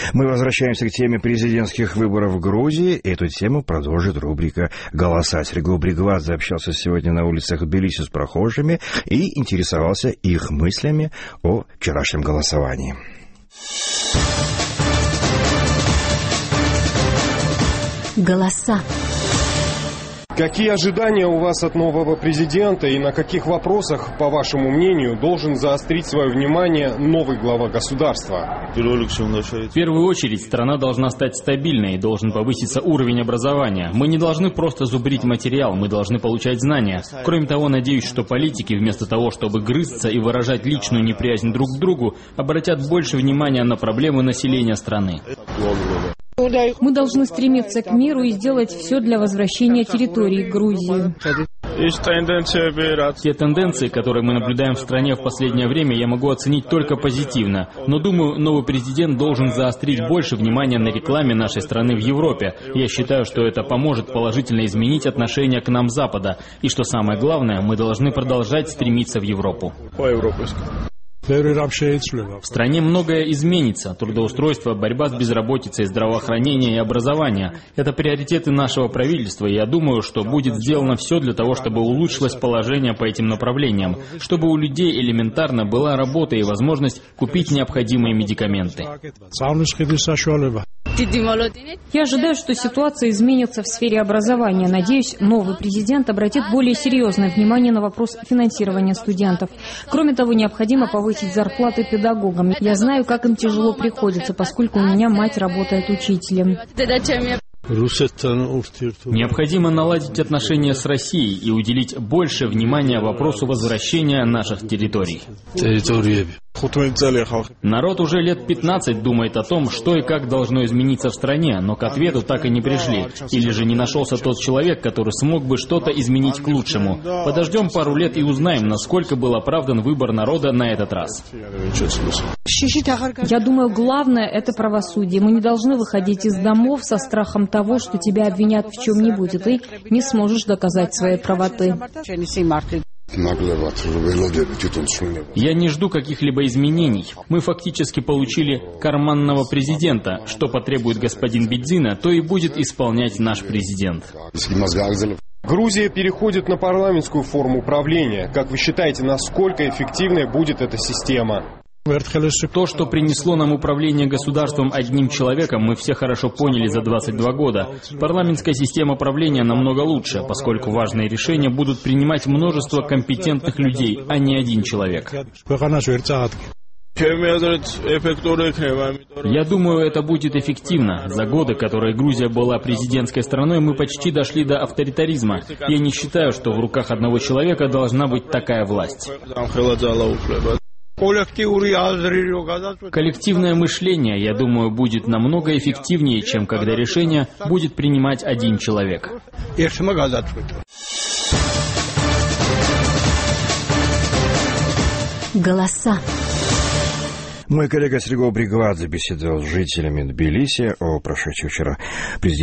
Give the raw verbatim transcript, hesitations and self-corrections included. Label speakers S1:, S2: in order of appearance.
S1: Мы возвращаемся к теме президентских выборов в Грузии. Эту тему продолжит рубрика «Голоса». Сергей Бригвадзе общался сегодня на улицах Тбилиси с прохожими и интересовался их мыслями о вчерашнем голосовании.
S2: Голоса.
S3: Какие ожидания у вас от нового президента и на каких вопросах, по вашему мнению, должен заострить свое внимание новый глава государства?
S4: В первую очередь, страна должна стать стабильной, должен повыситься уровень образования. Мы не должны просто зубрить материал, мы должны получать знания. Кроме того, надеюсь, что политики, вместо того, чтобы грызться и выражать личную неприязнь друг к другу, обратят больше внимания на проблемы населения страны.
S2: Мы должны стремиться к миру и сделать все для возвращения территории Грузии.
S4: Те тенденции, которые мы наблюдаем в стране в последнее время, я могу оценить только позитивно. Но думаю, новый президент должен заострить больше внимания на рекламе нашей страны в Европе. Я считаю, что это поможет положительно изменить отношение к нам Запада. И что самое главное, мы должны продолжать стремиться в Европу. В стране многое изменится. Трудоустройство, борьба с безработицей, здравоохранение и образование – это приоритеты нашего правительства. И я думаю, что будет сделано все для того, чтобы улучшилось положение по этим направлениям, чтобы у людей элементарно была работа и возможность купить необходимые медикаменты.
S2: Я ожидаю, что ситуация изменится в сфере образования. Надеюсь, новый президент обратит более серьезное внимание на вопрос финансирования студентов. Кроме того, необходимо повысить зарплаты педагогам. Я знаю, как им тяжело приходится, поскольку у меня мать работает учителем.
S4: Необходимо наладить отношения с Россией и уделить больше внимания вопросу возвращения наших территорий. Народ уже лет пятнадцать думает о том, что и как должно измениться в стране, но к ответу так и не пришли. Или же не нашелся тот человек, который смог бы что-то изменить к лучшему. Подождем пару лет и узнаем, насколько был оправдан выбор народа на этот раз.
S2: Я думаю, главное – это правосудие. Мы не должны выходить из домов со страхом того, что тебя обвинят в чем-нибудь, и ты не сможешь доказать своей правоты.
S4: Я не жду каких-либо изменений. Мы фактически получили карманного президента. Что потребует господин Бедзина, то и будет исполнять наш президент.
S3: Грузия переходит на парламентскую форму правления. Как вы считаете, насколько эффективной будет эта система?
S4: То, что принесло нам управление государством одним человеком, мы все хорошо поняли за двадцать два года. Парламентская система правления намного лучше, поскольку важные решения будут принимать множество компетентных людей, а не один человек. Я думаю, это будет эффективно. За годы, которые Грузия была президентской страной, мы почти дошли до авторитаризма. Я не считаю, что в руках одного человека должна быть такая власть. Коллективное мышление, я думаю, будет намного эффективнее, чем когда решение будет принимать один человек.
S2: Голоса.
S1: Мой коллега Сергей Бригвадзе беседовал с жителями Тбилиси о прошедшей вчера президентской